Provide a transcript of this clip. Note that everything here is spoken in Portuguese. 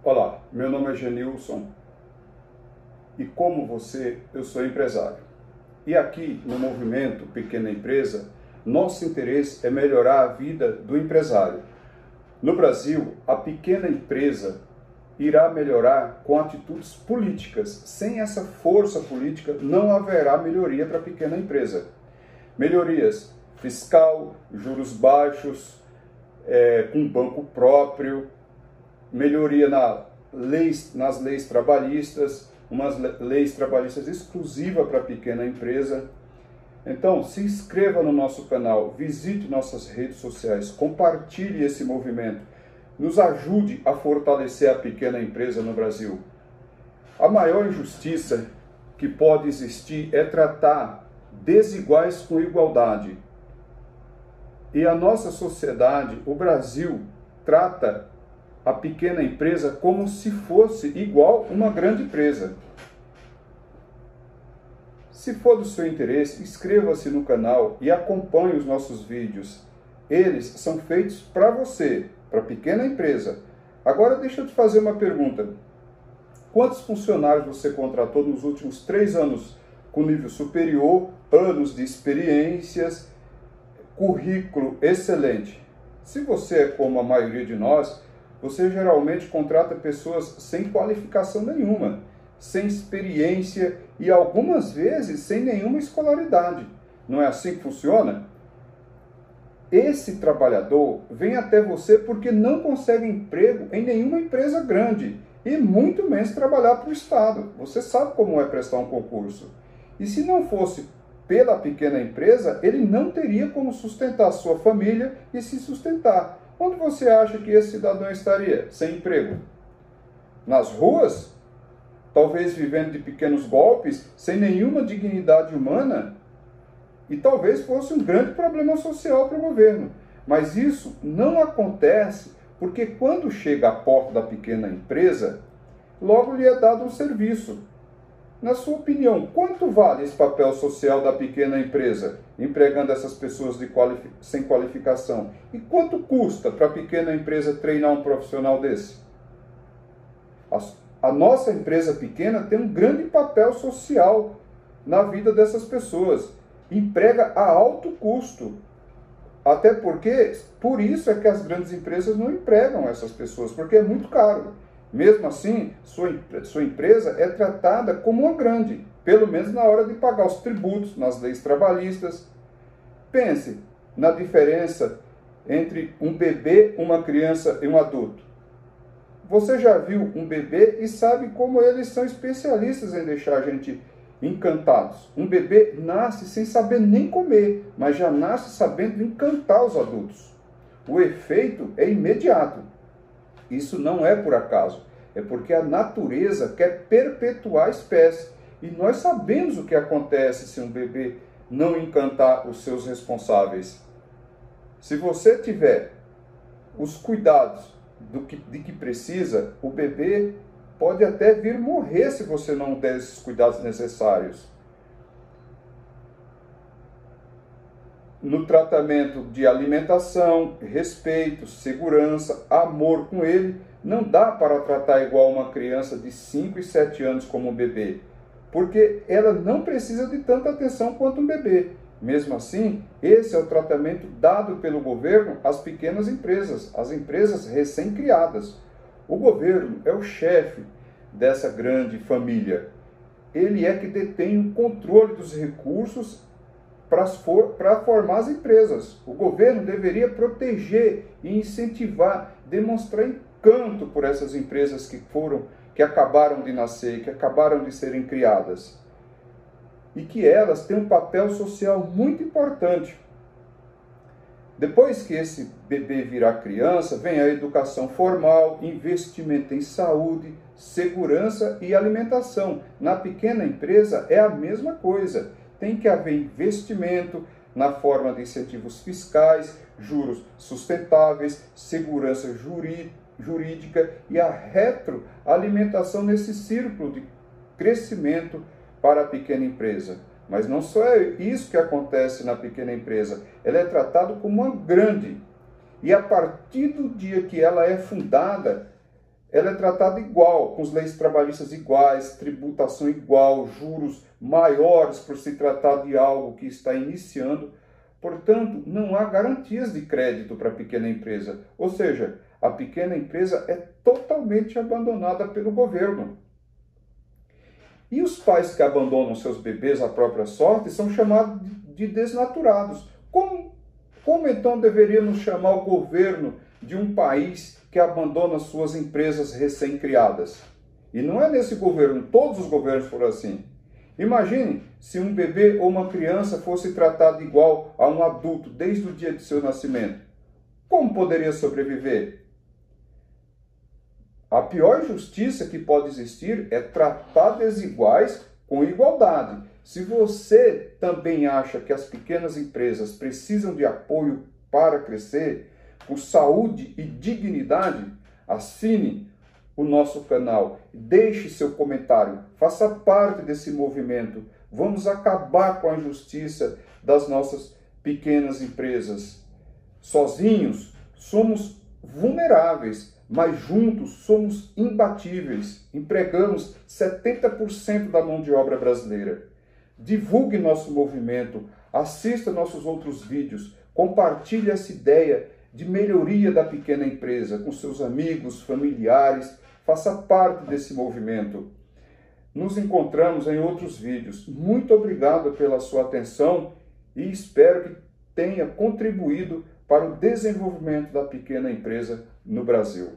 Olá, meu nome é Genilson e como você, eu sou empresário. E aqui no Movimento Pequena Empresa, nosso interesse é melhorar a vida do empresário. No Brasil, a pequena empresa irá melhorar com atitudes políticas. Sem essa força política, não haverá melhoria para a pequena empresa. Melhorias fiscal, juros baixos, com banco próprio, melhoria nas leis trabalhistas, umas leis trabalhistas exclusivas para a pequena empresa. Então, se inscreva no nosso canal, visite nossas redes sociais, compartilhe esse movimento, nos ajude a fortalecer a pequena empresa no Brasil. A maior injustiça que pode existir é tratar desiguais com igualdade. E a nossa sociedade, o Brasil, trata a pequena empresa como se fosse igual uma grande empresa. Se for do seu interesse, inscreva-se no canal e acompanhe os nossos vídeos. Eles são feitos para você, para a pequena empresa. Agora deixa eu te fazer uma pergunta. Quantos funcionários você contratou nos últimos 3 anos com nível superior, anos de experiências, currículo excelente? Se você é como a maioria de nós, você geralmente contrata pessoas sem qualificação nenhuma, sem experiência e algumas vezes sem nenhuma escolaridade. Não é assim que funciona? Esse trabalhador vem até você porque não consegue emprego em nenhuma empresa grande e muito menos trabalhar para o Estado. Você sabe como é prestar um concurso. E se não fosse pela pequena empresa, ele não teria como sustentar a sua família e se sustentar. Onde você acha que esse cidadão estaria? Sem emprego? Nas ruas? Talvez vivendo de pequenos golpes, sem nenhuma dignidade humana? E talvez fosse um grande problema social para o governo. Mas isso não acontece porque quando chega à porta da pequena empresa, logo lhe é dado um serviço. Na sua opinião, quanto vale esse papel social da pequena empresa, empregando essas pessoas sem qualificação? E quanto custa para a pequena empresa treinar um profissional desse? A nossa empresa pequena tem um grande papel social na vida dessas pessoas. Emprega a alto custo. Até porque, por isso é que as grandes empresas não empregam essas pessoas, porque é muito caro. Mesmo assim, sua empresa é tratada como uma grande, pelo menos na hora de pagar os tributos, nas leis trabalhistas. Pense na diferença entre um bebê, uma criança e um adulto. Você já viu um bebê e sabe como eles são especialistas em deixar a gente encantados. Um bebê nasce sem saber nem comer, mas já nasce sabendo encantar os adultos. O efeito é imediato. Isso não é por acaso, é porque a natureza quer perpetuar a espécie. E nós sabemos o que acontece se um bebê não encantar os seus responsáveis. Se você tiver os cuidados de que precisa, o bebê pode até vir morrer se você não der esses cuidados necessários. No tratamento de alimentação, respeito, segurança, amor com ele, não dá para tratar igual uma criança de 5 e 7 anos como um bebê, porque ela não precisa de tanta atenção quanto um bebê. Mesmo assim, esse é o tratamento dado pelo governo às pequenas empresas, às empresas recém-criadas. O governo é o chefe dessa grande família. Ele é que detém o controle dos recursos para formar as empresas. O governo deveria proteger e incentivar, demonstrar encanto por essas empresas que acabaram de nascer, que acabaram de serem criadas. E que elas têm um papel social muito importante. Depois que esse bebê virar criança, vem a educação formal, investimento em saúde, segurança e alimentação. Na pequena empresa é a mesma coisa. Tem que haver investimento na forma de incentivos fiscais, juros sustentáveis, segurança jurídica e a retroalimentação nesse círculo de crescimento para a pequena empresa. Mas não só é isso que acontece na pequena empresa, ela é tratada como uma grande. E a partir do dia que ela é fundada, ela é tratada igual, com as leis trabalhistas iguais, tributação igual, juros maiores por se tratar de algo que está iniciando. Portanto, não há garantias de crédito para a pequena empresa. Ou seja, a pequena empresa é totalmente abandonada pelo governo. E os pais que abandonam seus bebês à própria sorte são chamados de desnaturados. Como então deveríamos chamar o governo de um país que abandona suas empresas recém-criadas? E não é nesse governo, todos os governos foram assim. Imagine se um bebê ou uma criança fosse tratado igual a um adulto desde o dia de seu nascimento. Como poderia sobreviver? A pior injustiça que pode existir é tratar desiguais com igualdade. Se você também acha que as pequenas empresas precisam de apoio para crescer, com saúde e dignidade, assine o nosso canal, deixe seu comentário, faça parte desse movimento. Vamos acabar com a injustiça das nossas pequenas empresas. Sozinhos somos vulneráveis, mas juntos somos imbatíveis. Empregamos 70% da mão de obra brasileira. Divulgue nosso movimento, assista nossos outros vídeos, compartilhe essa ideia de melhoria da pequena empresa com seus amigos, familiares, faça parte desse movimento. Nos encontramos em outros vídeos. Muito obrigado pela sua atenção e espero que tenha contribuído para o desenvolvimento da pequena empresa no Brasil.